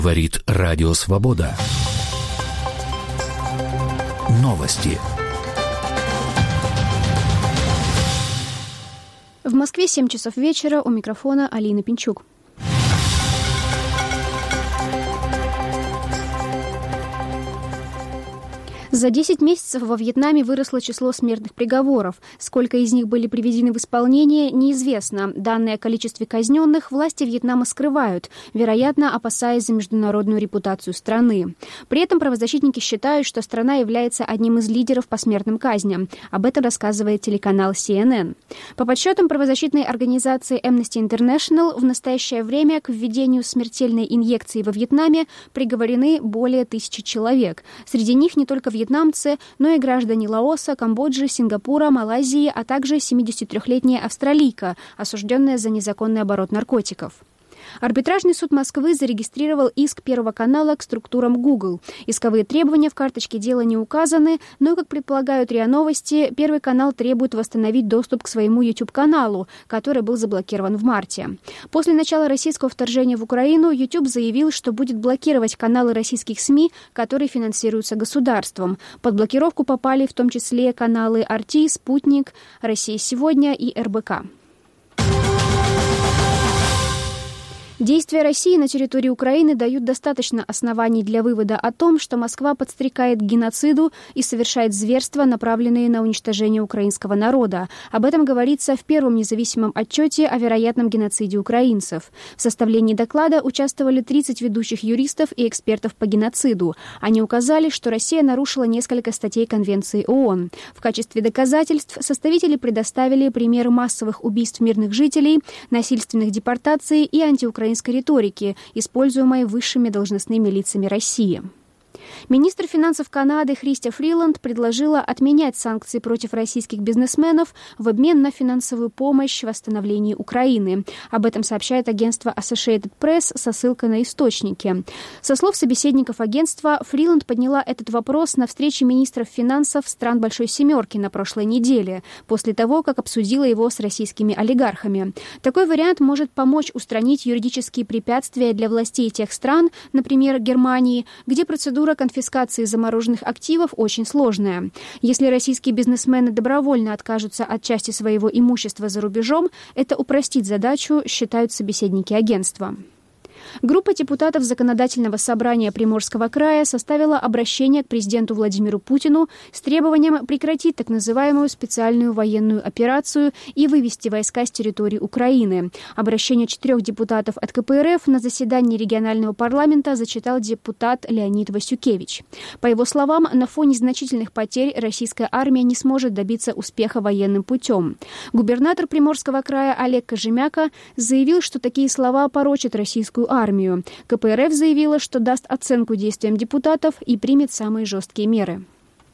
Говорит Радио Свобода. Новости. В Москве 7 часов вечера. У микрофона Алина Пинчук. За 10 месяцев во Вьетнаме выросло число смертных приговоров. Сколько из них были приведены в исполнение, неизвестно. Данные о количестве казненных власти Вьетнама скрывают, вероятно, опасаясь за международную репутацию страны. При этом правозащитники считают, что страна является одним из лидеров по смертным казням. Об этом рассказывает телеканал CNN. По подсчетам правозащитной организации Amnesty International, в настоящее время к введению смертельной инъекции во Вьетнаме приговорены более 1000 человек. Среди них не только вьетнамцы, но и граждане Лаоса, Камбоджи, Сингапура, Малайзии, а также 73-летняя австралийка, осужденная за незаконный оборот наркотиков. Арбитражный суд Москвы зарегистрировал иск Первого канала к структурам Google. Исковые требования в карточке дела не указаны, но, как предполагают РИА Новости, Первый канал требует восстановить доступ к своему YouTube-каналу, который был заблокирован в марте. После начала российского вторжения в Украину YouTube заявил, что будет блокировать каналы российских СМИ, которые финансируются государством. Под блокировку попали в том числе каналы RT, Спутник, Россия сегодня и РБК. Действия России на территории Украины дают достаточно оснований для вывода о том, что Москва подстрекает к геноциду и совершает зверства, направленные на уничтожение украинского народа. Об этом говорится в первом независимом отчете о вероятном геноциде украинцев. В составлении доклада участвовали 30 ведущих юристов и экспертов по геноциду. Они указали, что Россия нарушила несколько статей Конвенции ООН. В качестве доказательств составители предоставили примеры массовых убийств мирных жителей, насильственных депортаций и антиукраинской риторики, используемой высшими должностными лицами России. Министр финансов Канады Христя Фриланд предложила отменять санкции против российских бизнесменов в обмен на финансовую помощь в восстановлении Украины. Об этом сообщает агентство Associated Press со ссылкой на источники. Со слов собеседников агентства, Фриланд подняла этот вопрос на встрече министров финансов стран Большой Семерки на прошлой неделе, после того, как обсудила его с российскими олигархами. Такой вариант может помочь устранить юридические препятствия для властей тех стран, например, Германии, где процедура конфискации замороженных активов очень сложная. Если российские бизнесмены добровольно откажутся от части своего имущества за рубежом, это упростит задачу, считают собеседники агентства. Группа депутатов Законодательного собрания Приморского края составила обращение к президенту Владимиру Путину с требованием прекратить так называемую специальную военную операцию и вывести войска с территории Украины. Обращение 4 депутатов от КПРФ на заседании регионального парламента зачитал депутат Леонид Васюкевич. По его словам, на фоне значительных потерь российская армия не сможет добиться успеха военным путем. Губернатор Приморского края Олег Кожемяка заявил, что такие слова порочат российскую армию. КПРФ заявила, что даст оценку действиям депутатов и примет самые жесткие меры.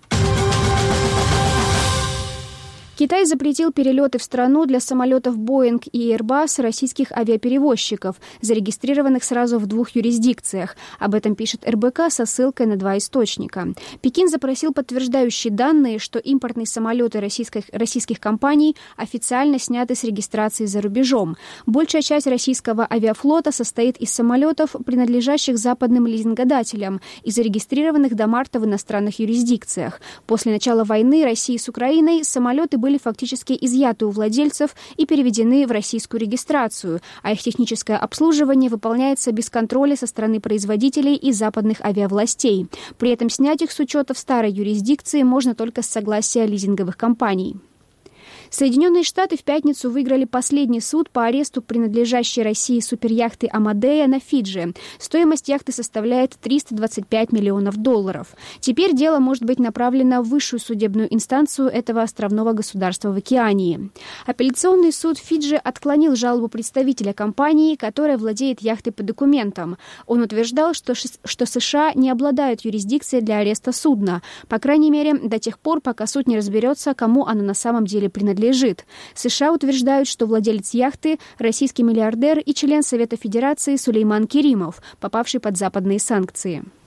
Китай запретил перелеты в страну для самолетов Boeing и Airbus российских авиаперевозчиков, зарегистрированных сразу в 2 юрисдикциях. Об этом пишет РБК со ссылкой на 2 источника. Пекин запросил подтверждающие данные, что импортные самолеты российских компаний официально сняты с регистрации за рубежом. Большая часть российского авиафлота состоит из самолетов, принадлежащих западным лизингодателям и зарегистрированных до марта в иностранных юрисдикциях. После начала войны России с Украиной самолеты были фактически изъяты у владельцев и переведены в российскую регистрацию, а их техническое обслуживание выполняется без контроля со стороны производителей и западных авиавластей. При этом снять их с учета в старой юрисдикции можно только с согласия лизинговых компаний. Соединенные Штаты в пятницу выиграли последний суд по аресту принадлежащей России суперяхты «Амадея» на Фиджи. Стоимость яхты составляет $325 миллионов. Теперь дело может быть направлено в высшую судебную инстанцию этого островного государства в Океании. Апелляционный суд Фиджи отклонил жалобу представителя компании, которая владеет яхтой по документам. Он утверждал, что США не обладают юрисдикцией для ареста судна, по крайней мере, до тех пор, пока суд не разберется, кому оно на самом деле принадлежит. США утверждают, что владелец яхты – российский миллиардер и член Совета Федерации Сулейман Керимов, попавший под западные санкции.